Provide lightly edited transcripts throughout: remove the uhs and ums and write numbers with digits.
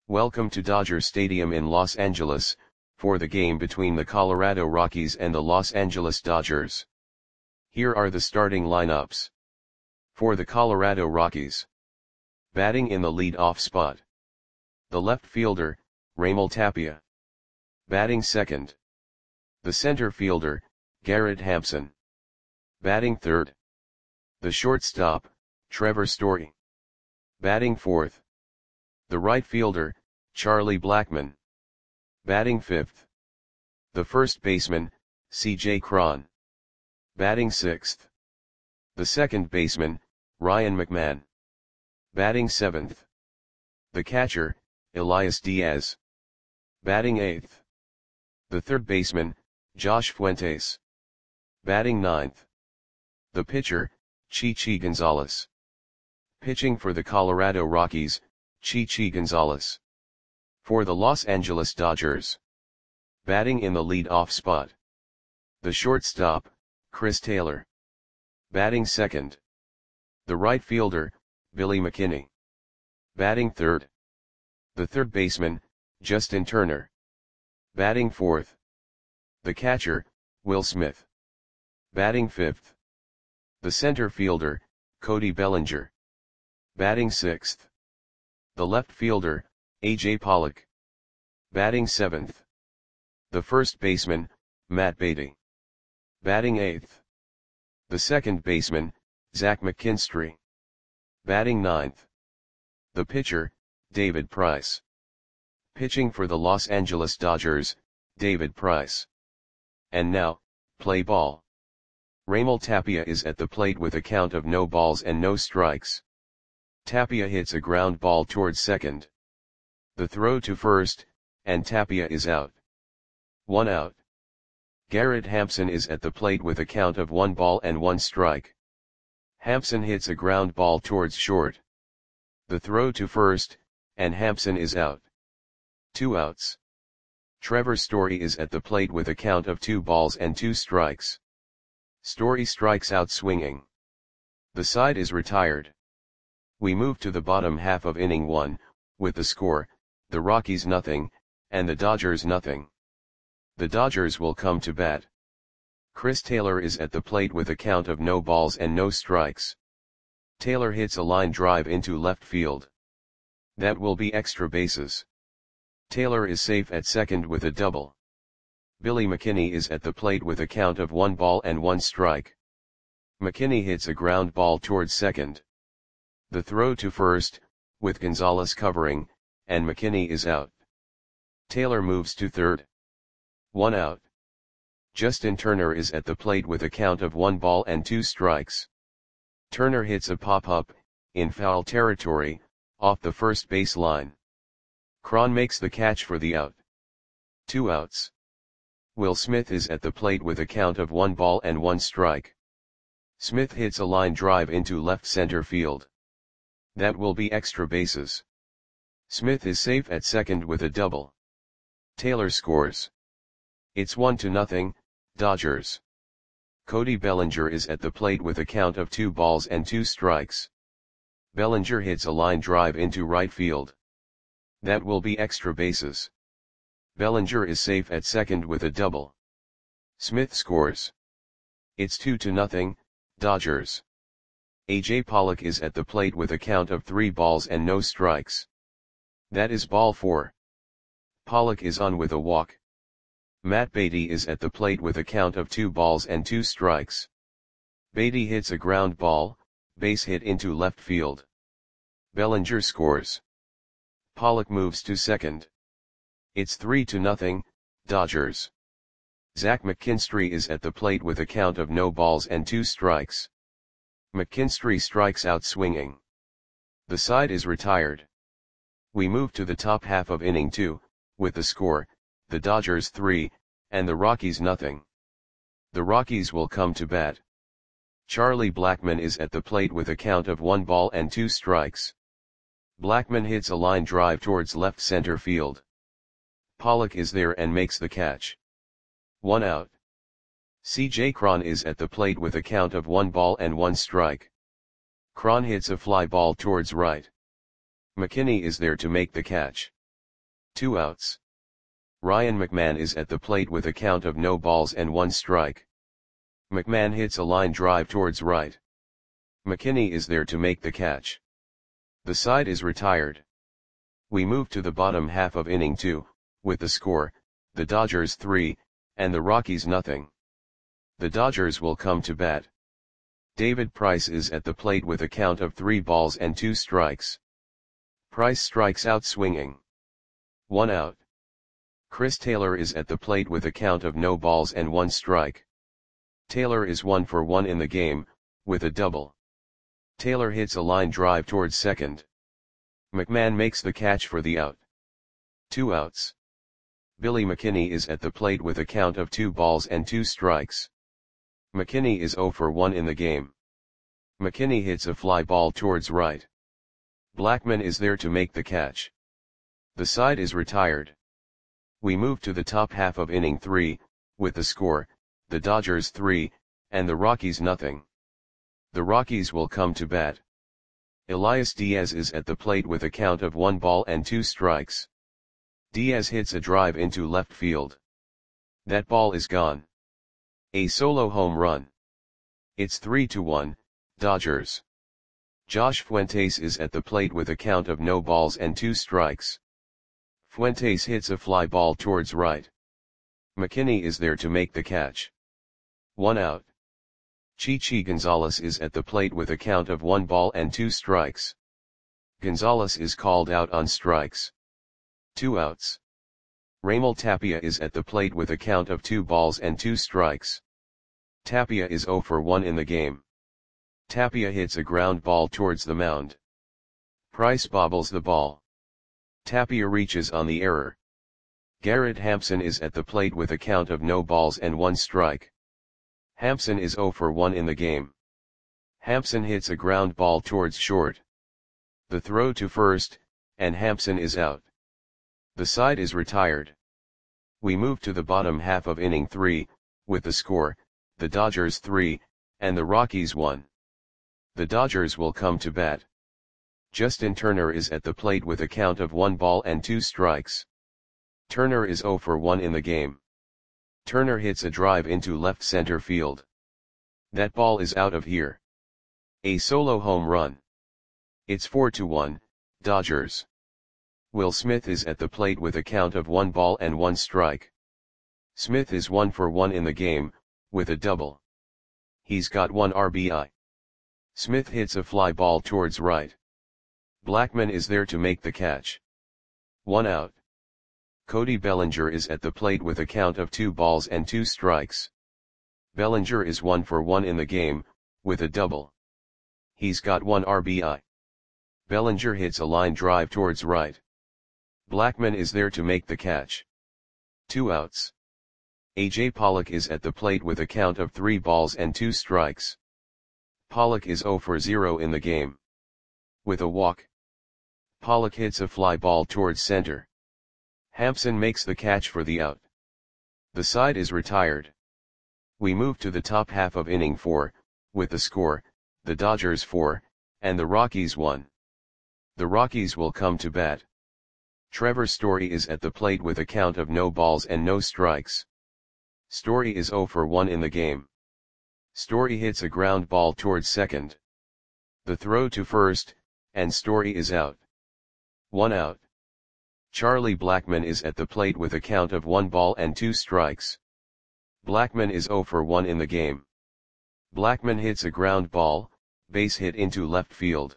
Welcome to Dodger Stadium in Los Angeles, for the game between the Colorado Rockies and the Los Angeles Dodgers. Here are the starting lineups. For the Colorado Rockies. Batting in the lead-off spot. The left fielder, Raimel Tapia. Batting second. The center fielder, Garrett Hampson. Batting third. The shortstop, Trevor Story. Batting fourth. The right fielder, Charlie Blackmon. Batting fifth. The first baseman, C.J. Cron. Batting sixth. The second baseman, Ryan McMahon. Batting seventh. The catcher, Elias Diaz. Batting eighth. The third baseman, Josh Fuentes. Batting ninth. The pitcher, Chichi Gonzalez. Pitching for the Colorado Rockies, Chichi Gonzalez. For the Los Angeles Dodgers. Batting in the lead-off spot. The shortstop, Chris Taylor. Batting second. The right fielder, Billy McKinney. Batting third. The third baseman, Justin Turner. Batting fourth. The catcher, Will Smith. Batting fifth. The center fielder, Cody Bellinger. Batting sixth. The left fielder, A.J. Pollock. Batting seventh. The first baseman, Matt Beaty. Batting eighth. The second baseman, Zach McKinstry. Batting ninth. The pitcher, David Price. Pitching for the Los Angeles Dodgers, David Price. And now, play ball. Raimel Tapia is at the plate with a count of no balls and no strikes. Tapia hits a ground ball towards second. The throw to first, and Tapia is out. 1 out. Garrett Hampson is at the plate with a count of 1 ball and 1 strike. Hampson hits a ground ball towards short. The throw to first, and Hampson is out. 2 outs. Trevor Story is at the plate with a count of 2 balls and 2 strikes. Story strikes out swinging. The side is retired. We move to the bottom half of inning 1, with the score, the Rockies nothing, and the Dodgers nothing. The Dodgers will come to bat. Chris Taylor is at the plate with a count of no balls and no strikes. Taylor hits a line drive into left field. That will be extra bases. Taylor is safe at second with a double. Billy McKinney is at the plate with a count of 1 ball and 1 strike. McKinney hits a ground ball towards second. The throw to first, with Gonzalez covering, and McKinney is out. Taylor moves to third. 1 out. Justin Turner is at the plate with a count of 1 ball and 2 strikes. Turner hits a pop-up, in foul territory, off the first base line. Cron makes the catch for the out. 2 outs. Will Smith is at the plate with a count of 1 ball and 1 strike. Smith hits a line drive into left center field. That will be extra bases. Smith is safe at second with a double. Taylor scores. It's 1-0, Dodgers. Cody Bellinger is at the plate with a count of 2 balls and 2 strikes. Bellinger hits a line drive into right field. That will be extra bases. Bellinger is safe at second with a double. Smith scores. It's 2-0, Dodgers. A.J. Pollock is at the plate with a count of 3 balls and no strikes. That is ball 4. Pollock is on with a walk. Matt Beaty is at the plate with a count of 2 balls and 2 strikes. Beaty hits a ground ball, base hit into left field. Bellinger scores. Pollock moves to second. It's 3-0, Dodgers. Zach McKinstry is at the plate with a count of no balls and 2 strikes. McKinstry strikes out swinging. The side is retired. We move to the top half of inning 2, with the score, the Dodgers 3, and the Rockies nothing. The Rockies will come to bat. Charlie Blackmon is at the plate with a count of 1 ball and 2 strikes. Blackmon hits a line drive towards left center field. Pollock is there and makes the catch. 1 out. C.J. Cron is at the plate with a count of 1 ball and 1 strike. Cron hits a fly ball towards right. McKinney is there to make the catch. 2 outs. Ryan McMahon is at the plate with a count of no balls and 1 strike. McMahon hits a line drive towards right. McKinney is there to make the catch. The side is retired. We move to the bottom half of inning 2, with the score, the Dodgers 3, and the Rockies nothing. The Dodgers will come to bat. David Price is at the plate with a count of 3 balls and 2 strikes. Price strikes out swinging. 1 out. Chris Taylor is at the plate with a count of no balls and 1 strike. Taylor is 1 for 1 in the game, with a double. Taylor hits a line drive towards second. McMahon makes the catch for the out. 2 outs. Billy McKinney is at the plate with a count of 2 balls and 2 strikes. McKinney is 0 for 1 in the game. McKinney hits a fly ball towards right. Blackman is there to make the catch. The side is retired. We move to the top half of inning 3, with the score, the Dodgers 3, and the Rockies nothing. The Rockies will come to bat. Elias Diaz is at the plate with a count of 1 ball and 2 strikes. Diaz hits a drive into left field. That ball is gone. A solo home run. It's 3-1, Dodgers. Josh Fuentes is at the plate with a count of no balls and 2 strikes. Fuentes hits a fly ball towards right. McKinney is there to make the catch. 1 out. Chichi Gonzalez is at the plate with a count of 1 ball and 2 strikes. Gonzalez is called out on strikes. 2 outs. Raimel Tapia is at the plate with a count of 2 balls and 2 strikes. Tapia is 0 for 1 in the game. Tapia hits a ground ball towards the mound. Price bobbles the ball. Tapia reaches on the error. Garrett Hampson is at the plate with a count of no balls and 1 strike. Hampson is 0 for 1 in the game. Hampson hits a ground ball towards short. The throw to first, and Hampson is out. The side is retired. We move to the bottom half of inning 3, with the score, the Dodgers 3, and the Rockies 1. The Dodgers will come to bat. Justin Turner is at the plate with a count of 1 ball and 2 strikes. Turner is 0 for 1 in the game. Turner hits a drive into left center field. That ball is out of here. A solo home run. It's 4-1, Dodgers. Will Smith is at the plate with a count of 1 ball and 1 strike. Smith is 1 for 1 in the game, with a double. He's got 1 RBI. Smith hits a fly ball towards right. Blackman is there to make the catch. 1 out. Cody Bellinger is at the plate with a count of 2 balls and 2 strikes. Bellinger is 1 for 1 in the game, with a double. He's got 1 RBI. Bellinger hits a line drive towards right. Blackman is there to make the catch. 2 outs. AJ Pollock is at the plate with a count of 3 balls and 2 strikes. Pollock is 0 for 0 in the game. With a walk. Pollock hits a fly ball towards center. Hampson makes the catch for the out. The side is retired. We move to the top half of inning 4, with the score, the Dodgers 4, and the Rockies 1. The Rockies will come to bat. Trevor Story is at the plate with a count of no balls and no strikes. Story is 0 for 1 in the game. Story hits a ground ball towards second. The throw to first, and Story is out. 1 out. Charlie Blackman is at the plate with a count of 1 ball and 2 strikes. Blackman is 0 for 1 in the game. Blackman hits a ground ball, base hit into left field.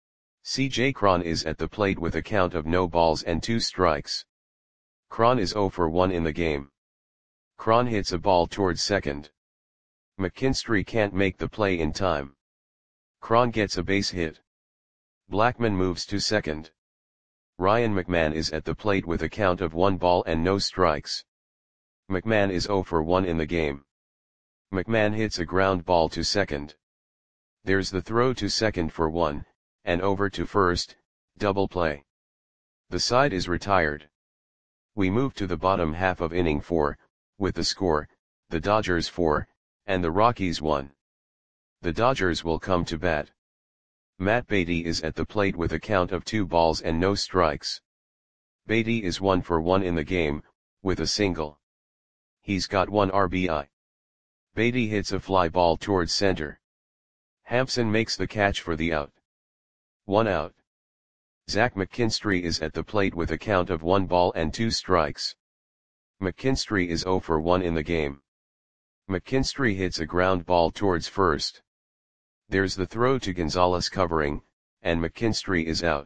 C.J. Cron is at the plate with a count of no balls and 2 strikes. Cron is 0 for 1 in the game. Cron hits a ball towards second. McKinstry can't make the play in time. Cron gets a base hit. Blackman moves to second. Ryan McMahon is at the plate with a count of 1 ball and no strikes. McMahon is 0 for 1 in the game. McMahon hits a ground ball to second. There's the throw to second for 1, and over to first, double play. The side is retired. We move to the bottom half of inning 4, with the score, the Dodgers 4, and the Rockies 1. The Dodgers will come to bat. Matt Beatty is at the plate with a count of 2 balls and no strikes. Beatty is 1 for 1 in the game, with a single. He's got 1 RBI. Beatty hits a fly ball towards center. Hampson makes the catch for the out. 1 out. Zach McKinstry is at the plate with a count of 1 ball and 2 strikes. McKinstry is 0 for 1 in the game. McKinstry hits a ground ball towards first. There's the throw to Gonzalez covering, and McKinstry is out.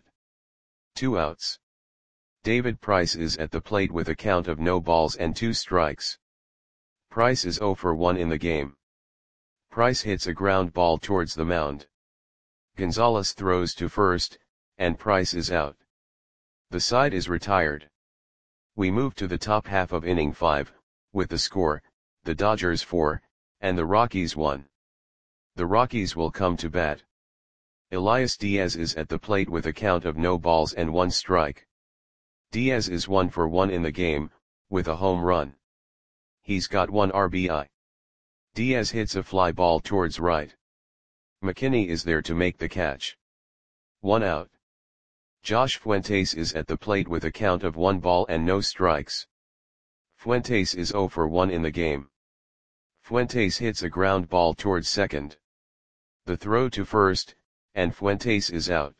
2 outs. David Price is at the plate with a count of no balls and 2 strikes. Price is 0 for 1 in the game. Price hits a ground ball towards the mound. Gonzalez throws to first, and Price is out. The side is retired. We move to the top half of inning 5, with the score, the Dodgers 4, and the Rockies 1. The Rockies will come to bat. Elias Diaz is at the plate with a count of no balls and 1 strike. Diaz is 1 for 1 in the game, with a home run. He's got 1 RBI. Diaz hits a fly ball towards right. McKinney is there to make the catch. 1 out. Josh Fuentes is at the plate with a count of 1 ball and no strikes. Fuentes is 0 for 1 in the game. Fuentes hits a ground ball towards second. The throw to first, and Fuentes is out.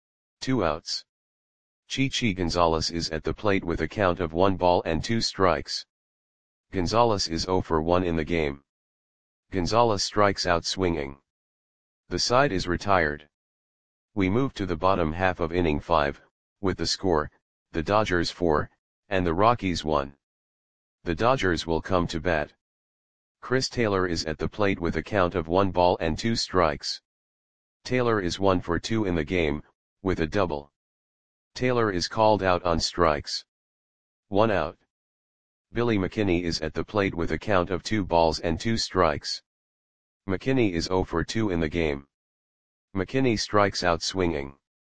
2 outs. Chichi Gonzalez is at the plate with a count of 1 ball and 2 strikes. Gonzalez is 0 for 1 in the game. Gonzalez strikes out swinging. The side is retired. We move to the bottom half of inning 5, with the score, the Dodgers 4, and the Rockies 1. The Dodgers will come to bat. Chris Taylor is at the plate with a count of 1 ball and 2 strikes. Taylor is 1 for 2 in the game, with a double. Taylor is called out on strikes. 1 out. Billy McKinney is at the plate with a count of 2 balls and 2 strikes. McKinney is 0 for 2 in the game. McKinney strikes out swinging.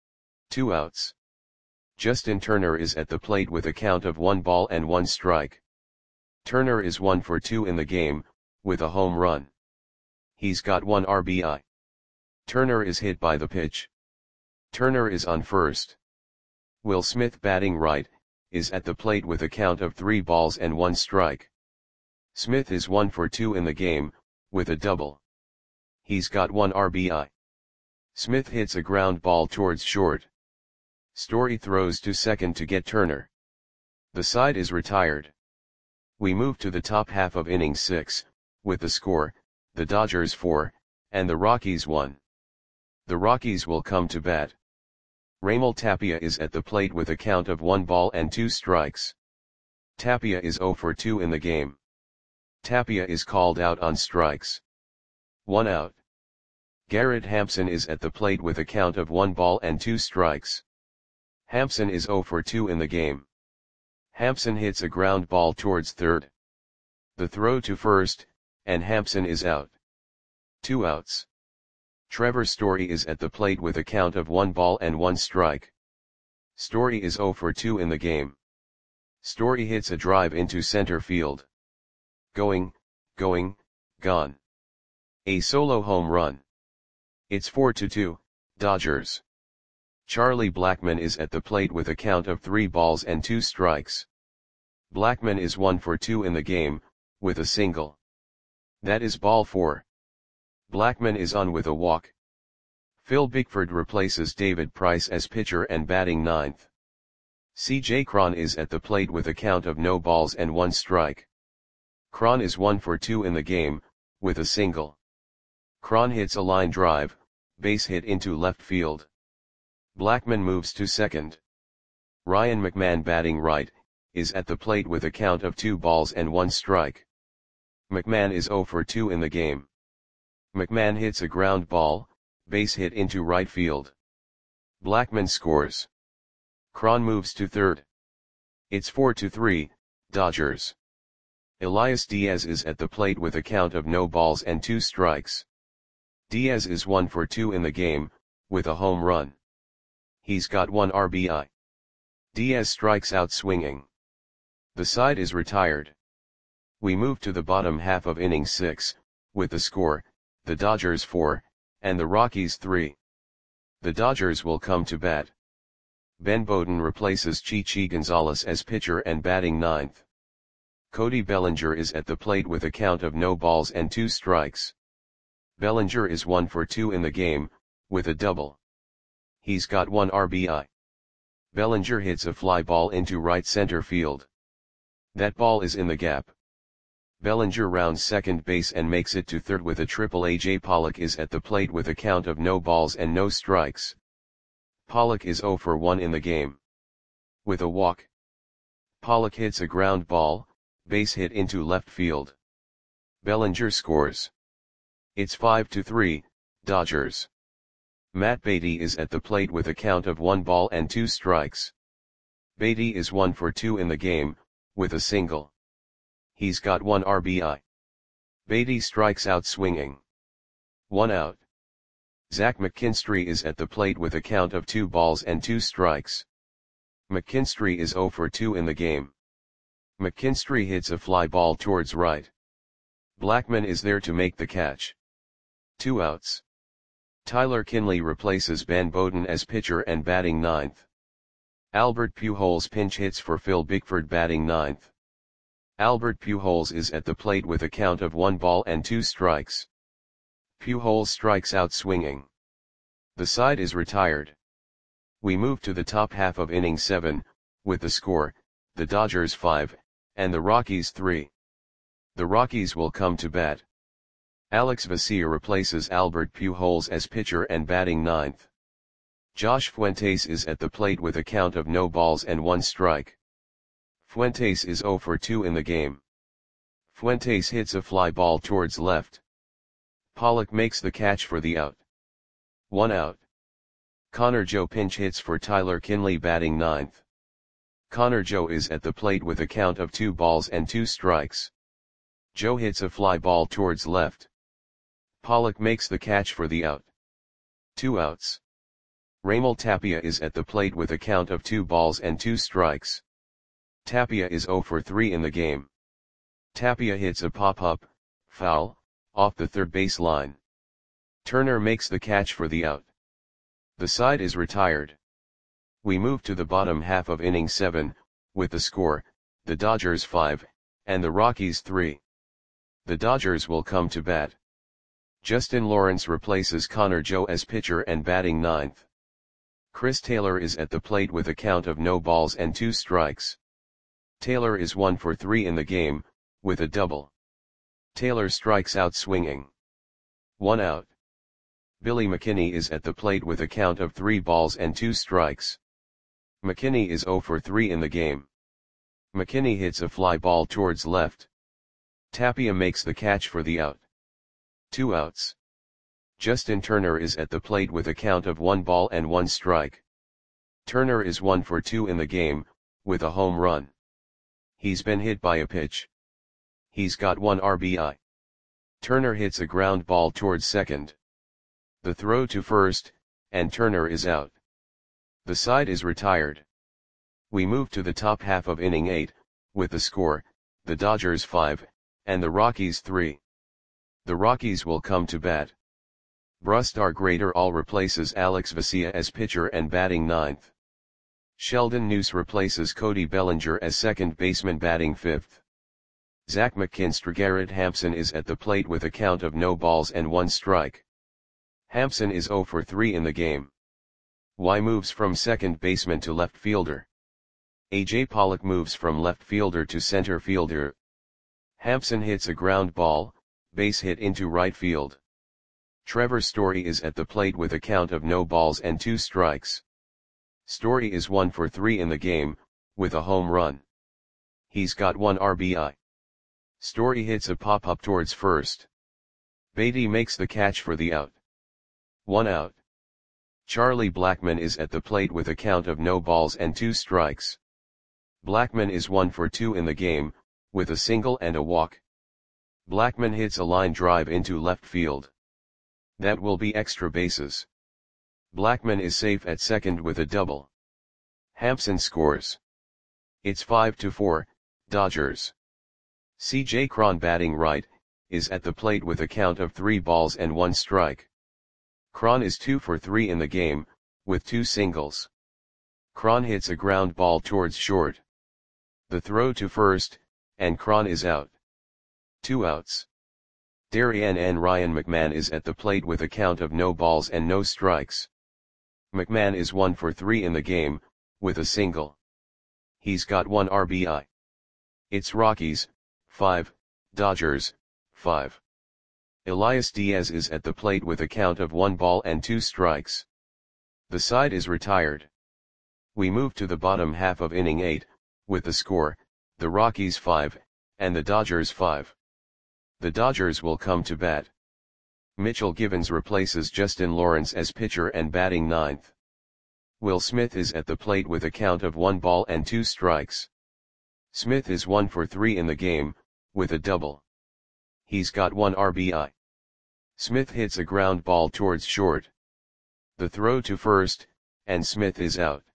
2 outs. Justin Turner is at the plate with a count of 1 ball and 1 strike. Turner is 1 for 2 in the game, with a home run. He's got 1 RBI. Turner is hit by the pitch. Turner is on first. Will Smith, batting right, is at the plate with a count of 3 balls and 1 strike. Smith is 1 for 2 in the game, with a double. He's got 1 RBI. Smith hits a ground ball towards short. Story throws to second to get Turner. The side is retired. We move to the top half of inning 6, with the score, the Dodgers 4, and the Rockies 1. The Rockies will come to bat. Raimel Tapia is at the plate with a count of 1 ball and 2 strikes. Tapia is 0 for 2 in the game. Tapia is called out on strikes. 1 out. Garrett Hampson is at the plate with a count of 1 ball and 2 strikes. Hampson is 0 for 2 in the game. Hampson hits a ground ball towards third. The throw to first, and Hampson is out. 2 outs. Trevor Story is at the plate with a count of 1 ball and 1 strike. Story is 0 for 2 in the game. Story hits a drive into center field. Going, gone. A solo home run. It's 4-2, Dodgers. Charlie Blackmon is at the plate with a count of 3 balls and 2 strikes. Blackmon is 1 for 2 in the game, with a single. That is ball 4. Blackmon is on with a walk. Phil Bickford replaces David Price as pitcher and batting 9th. C.J. Cron is at the plate with a count of no balls and 1 strike. Cron is 1 for 2 in the game, with a single. Cron hits a line drive, base hit into left field. Blackmon moves to second. Ryan McMahon, batting right, is at the plate with a count of 2 balls and 1 strike. McMahon is 0 for 2 in the game. McMahon hits a ground ball, base hit into right field. Blackmon scores. Cron moves to third. It's 4-3, Dodgers. Elias Diaz is at the plate with a count of no balls and 2 strikes. Diaz is 1 for 2 in the game, with a home run. He's got 1 RBI. Diaz strikes out swinging. The side is retired. We move to the bottom half of inning 6, with the score, the Dodgers 4, and the Rockies 3. The Dodgers will come to bat. Ben Bowden replaces Chichi Gonzalez as pitcher and batting ninth. Cody Bellinger is at the plate with a count of no balls and 2 strikes. Bellinger is 1 for 2 in the game, with a double. He's got 1 RBI. Bellinger hits a fly ball into right center field. That ball is in the gap. Bellinger rounds second base and makes it to third with a triple. AJ Pollock is at the plate with a count of no balls and no strikes. Pollock is 0 for 1 in the game. With a walk. Pollock hits a ground ball, base hit into left field. Bellinger scores. It's 5-3, Dodgers. Matt Beaty is at the plate with a count of 1 ball and 2 strikes. Beaty is 1 for 2 in the game, with a single. He's got 1 RBI. Beaty strikes out swinging. 1 out. Zach McKinstry is at the plate with a count of 2 balls and 2 strikes. McKinstry is 0 for 2 in the game. McKinstry hits a fly ball towards right. Blackman is there to make the catch. 2 outs. Tyler Kinley replaces Ben Bowden as pitcher and batting ninth. Albert Pujols pinch hits for Phil Bickford batting ninth. Albert Pujols is at the plate with a count of 1 ball and 2 strikes. Pujols strikes out swinging. The side is retired. We move to the top half of inning 7, with the score, the Dodgers 5, and the Rockies 3. The Rockies will come to bat. Alex Vesia replaces Albert Pujols as pitcher and batting ninth. Josh Fuentes is at the plate with a count of no balls and 1 strike. Fuentes is 0 for 2 in the game. Fuentes hits a fly ball towards left. Pollock makes the catch for the out. 1 out. Connor Joe pinch hits for Tyler Kinley batting ninth. Connor Joe is at the plate with a count of 2 balls and 2 strikes. Joe hits a fly ball towards left. Pollock makes the catch for the out. 2 outs. Raimel Tapia is at the plate with a count of 2 balls and 2 strikes. Tapia is 0 for 3 in the game. Tapia hits a pop-up, foul, off the third base line. Turner makes the catch for the out. The side is retired. We move to the bottom half of inning 7, with the score, the Dodgers 5, and the Rockies 3. The Dodgers will come to bat. Justin Lawrence replaces Connor Joe as pitcher and batting ninth. Chris Taylor is at the plate with a count of no balls and 2 strikes. Taylor is 1 for 3 in the game, with a double. Taylor strikes out swinging. 1 out. Billy McKinney is at the plate with a count of 3 balls and 2 strikes. McKinney is 0 for 3 in the game. McKinney hits a fly ball towards left. Tapia makes the catch for the out. 2 outs. Justin Turner is at the plate with a count of 1 ball and 1 strike. Turner is 1 for 2 in the game, with a home run. He's been hit by a pitch. He's got 1 RBI. Turner hits a ground ball towards second. The throw to first, and Turner is out. The side is retired. We move to the top half of inning 8, with the score, the Dodgers 5, and the Rockies 3. The Rockies will come to bat. Brusdar Graterol replaces Alex Vesia as pitcher and batting ninth. Sheldon Neuse replaces Cody Bellinger as second baseman batting fifth. Zach McKinstry. Garrett Hampson is at the plate with a count of no balls and 1 strike. Hampson is 0 for 3 in the game. Y moves from second baseman to left fielder. AJ Pollock moves from left fielder to center fielder. Hampson hits a ground ball, base hit into right field. Trevor Story is at the plate with a count of no balls and 2 strikes. Story is 1 for 3 in the game, with a home run. He's got 1 RBI. Story hits a pop-up towards first. Beatty makes the catch for the out. 1 out. Charlie Blackmon is at the plate with a count of no balls and 2 strikes. Blackmon is 1 for 2 in the game, with a single and a walk. Blackmon hits a line drive into left field. That will be extra bases. Blackmon is safe at second with a double. Hampson scores. It's 5-4, Dodgers. C.J. Cron batting right, is at the plate with a count of 3 balls and 1 strike. Cron is 2 for 3 in the game, with 2 singles. Cron hits a ground ball towards short. The throw to first, and Cron is out. 2 outs. Darien and Ryan McMahon is at the plate with a count of no balls and no strikes. McMahon is 1 for 3 in the game, with a single. He's got 1 RBI. It's Rockies, 5, Dodgers, 5. Elias Diaz is at the plate with a count of 1 ball and 2 strikes. The side is retired. We move to the bottom half of inning 8, with the score, the Rockies 5, and the Dodgers 5. The Dodgers will come to bat. Mitchell Givens replaces Justin Lawrence as pitcher and batting 9th. Will Smith is at the plate with a count of 1 ball and 2 strikes. Smith is 1 for 3 in the game, with a double. He's got 1 RBI. Smith hits a ground ball towards short. The throw to first, and Smith is out.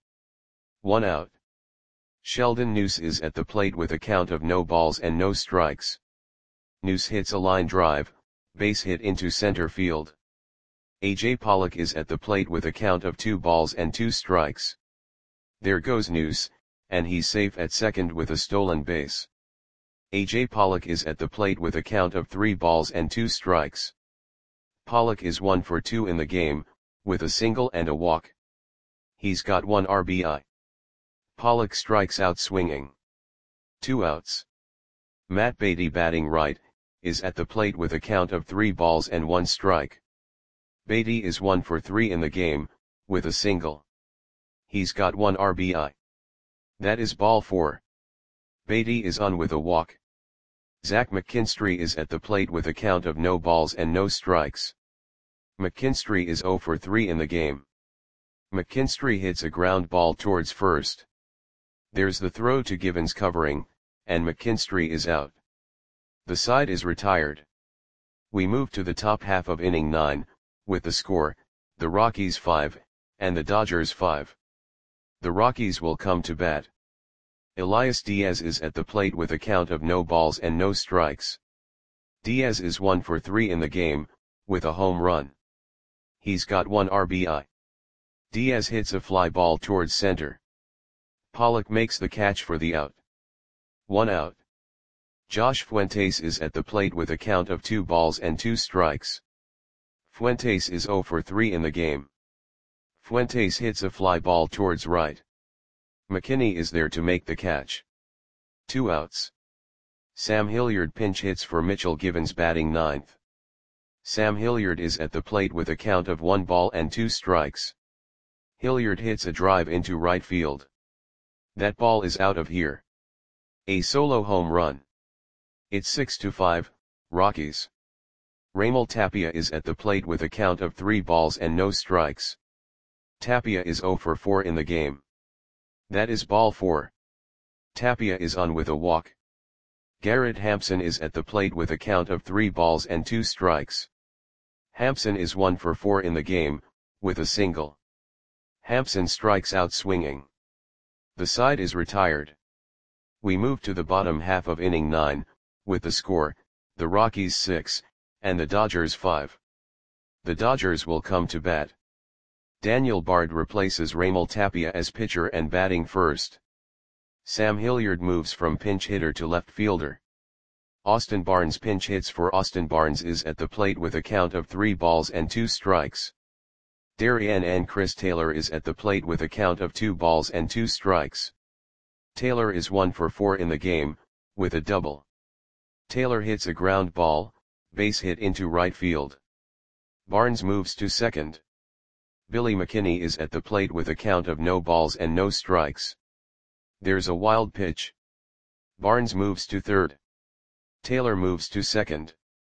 1 out. Sheldon Neuse is at the plate with a count of no balls and no strikes. Neuse hits a line drive, base hit into center field. A.J. Pollock is at the plate with a count of 2 balls and 2 strikes. There goes Neuse, and he's safe at second with a stolen base. A.J. Pollock is at the plate with a count of 3 balls and 2 strikes. Pollock is 1 for 2 in the game, with a single and a walk. He's got 1 RBI. Pollock strikes out swinging. 2 outs. Matt Beatty, batting right, is at the plate with a count of 3 balls and 1 strike. Beatty is 1 for 3 in the game, with a single. He's got 1 RBI. That is ball 4. Beatty is on with a walk. Zach McKinstry is at the plate with a count of no balls and no strikes. McKinstry is 0 for 3 in the game. McKinstry hits a ground ball towards first. There's the throw to Givens covering, and McKinstry is out. The side is retired. We move to the top half of inning 9, with the score, the Rockies 5, and the Dodgers 5. The Rockies will come to bat. Elias Diaz is at the plate with a count of no balls and no strikes. Diaz is 1 for 3 in the game, with a home run. He's got 1 RBI. Diaz hits a fly ball towards center. Pollock makes the catch for the out. 1 out. Josh Fuentes is at the plate with a count of 2 balls and 2 strikes. Fuentes is 0 for 3 in the game. Fuentes hits a fly ball towards right. McKinney is there to make the catch. 2 outs. Sam Hilliard pinch hits for Mitchell Givens, batting 9th. Sam Hilliard is at the plate with a count of 1 ball and 2 strikes. Hilliard hits a drive into right field. That ball is out of here. A solo home run. It's 6-5, Rockies. Raimel Tapia is at the plate with a count of 3 balls and no strikes. Tapia is 0 for 4 in the game. That is ball 4. Tapia is on with a walk. Garrett Hampson is at the plate with a count of 3 balls and 2 strikes. Hampson is 1 for 4 in the game, with a single. Hampson strikes out swinging. The side is retired. We move to the bottom half of inning 9, with the score, the Rockies 6, and the Dodgers 5. The Dodgers will come to bat. Daniel Bard replaces Raimel Tapia as pitcher and batting first. Sam Hilliard moves from pinch hitter to left fielder. Austin Barnes pinch hits for Austin Barnes is at the plate with a count of 3 balls and 2 strikes. Darien and Chris Taylor is at the plate with a count of 2 balls and 2 strikes. Taylor is 1 for 4 in the game, with a double. Taylor hits a ground ball, base hit into right field. Barnes moves to second. Billy McKinney is at the plate with a count of no balls and no strikes. There's a wild pitch. Barnes moves to third. Taylor moves to second.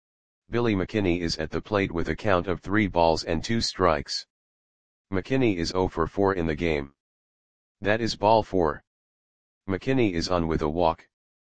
Billy McKinney is at the plate with a count of 3 balls and 2 strikes. McKinney is 0 for 4 in the game. That is ball 4. McKinney is on with a walk.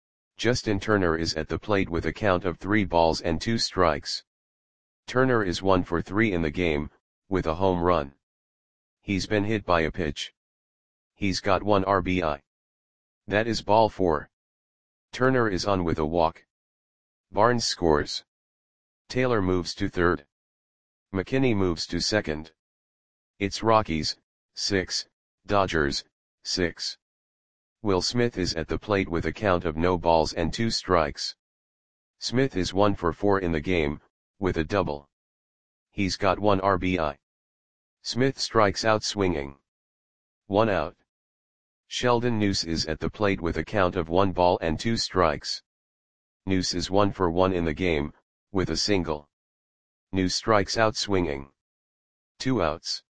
Justin Turner is at the plate with a count of 3 balls and 2 strikes. Turner is 1 for 3 in the game, with a home run. He's been hit by a pitch. He's got 1 RBI. That is ball 4. Turner is on with a walk. Barnes scores. Taylor moves to third. McKinney moves to second. It's Rockies, 6, Dodgers, 6. Will Smith is at the plate with a count of no balls and 2 strikes. Smith is 1 for 4 in the game, with a double. He's got 1 RBI. Smith strikes out swinging. 1 out. Sheldon Neuse is at the plate with a count of 1 ball and 2 strikes. Neuse is 1 for 1 in the game, with a single. Neuse strikes out swinging. 2 outs.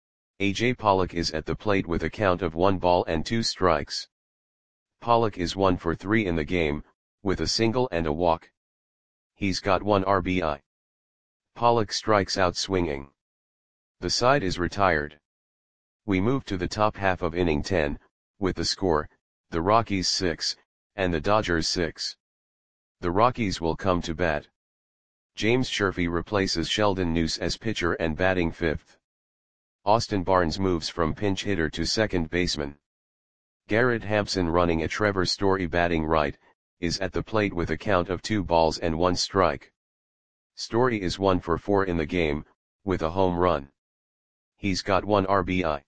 AJ Pollock is at the plate with a count of 1 ball and 2 strikes. Pollock is 1 for 3 in the game, with a single and a walk. He's got 1 RBI. Pollock strikes out swinging. The side is retired. We move to the top half of inning 10, with the score, the Rockies 6, and the Dodgers 6. The Rockies will come to bat. James Sherfy replaces Sheldon Neuse as pitcher and batting 5th. Austin Barnes moves from pinch hitter to second baseman. Garrett Hampson, running a Trevor Story batting right, is at the plate with a count of 2 balls and 1 strike. Story is 1 for 4 in the game, with a home run. He's got 1 RBI.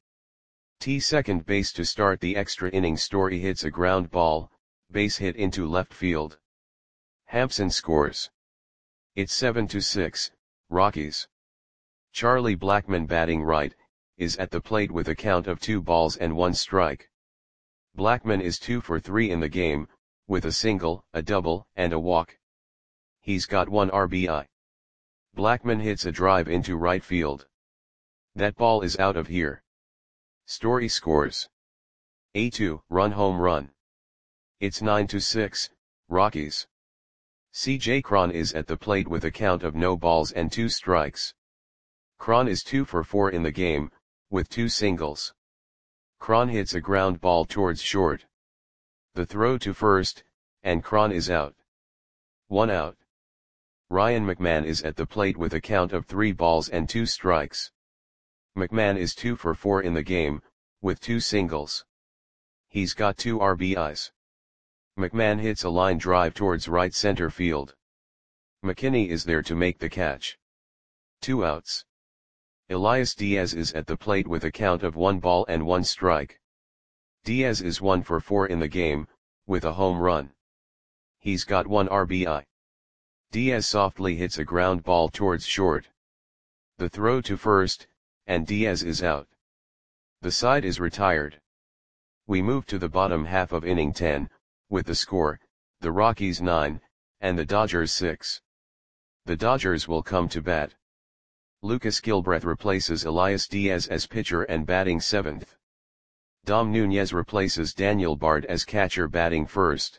Second base to start the extra inning. Story hits a ground ball, base hit into left field. Hampson scores. It's 7-6, Rockies. Charlie Blackmon, batting right, is at the plate with a count of 2 balls and 1 strike. Blackmon is 2 for 3 in the game, with a single, a double, and a walk. He's got 1 RBI. Blackmon hits a drive into right field. That ball is out of here. Story scores. A 2-run home run. It's 9-6, Rockies. CJ Cron is at the plate with a count of no balls and 2 strikes. Cron is 2 for 4 in the game, with 2 singles. Cron hits a ground ball towards short. The throw to first, and Cron is out. 1 out. Ryan McMahon is at the plate with a count of 3 balls and 2 strikes. McMahon is 2 for 4 in the game, with 2 singles. He's got 2 RBIs. McMahon hits a line drive towards right center field. McKinney is there to make the catch. 2 outs. Elias Diaz is at the plate with a count of 1 ball and 1 strike. Diaz is 1 for 4 in the game, with a home run. He's got 1 RBI. Diaz softly hits a ground ball towards short. The throw to first, and Diaz is out. The side is retired. We move to the bottom half of inning 10, with the score, the Rockies 9, and the Dodgers 6. The Dodgers will come to bat. Lucas Gilbreth replaces Elias Diaz as pitcher and batting 7th. Dom Nunez replaces Daniel Bard as catcher, batting 1st.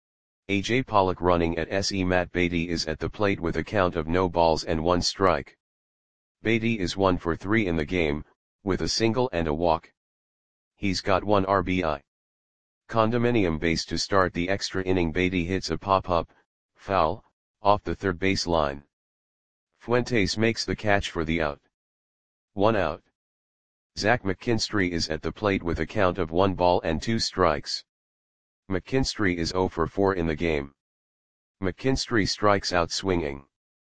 AJ Pollock, running at SE Matt Beatty, is at the plate with a count of no balls and 1 strike. Beatty is 1 for 3 in the game, with a single and a walk. He's got 1 RBI. Condominium base to start the extra inning. Beatty hits a pop-up, foul, off the third base line. Fuentes makes the catch for the out. 1 out. Zach McKinstry is at the plate with a count of 1 ball and 2 strikes. McKinstry is 0 for 4 in the game. McKinstry strikes out swinging.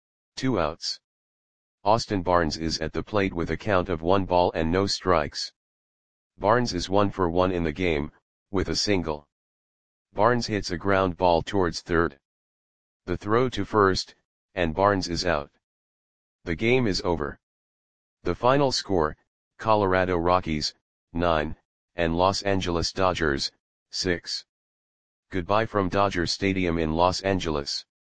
2 outs. Austin Barnes is at the plate with a count of 1 ball and no strikes. Barnes is 1 for 1 in the game, with a single. Barnes hits a ground ball towards third. The throw to first, and Barnes is out. The game is over. The final score, Colorado Rockies, 9, and Los Angeles Dodgers, 6. Goodbye from Dodger Stadium in Los Angeles.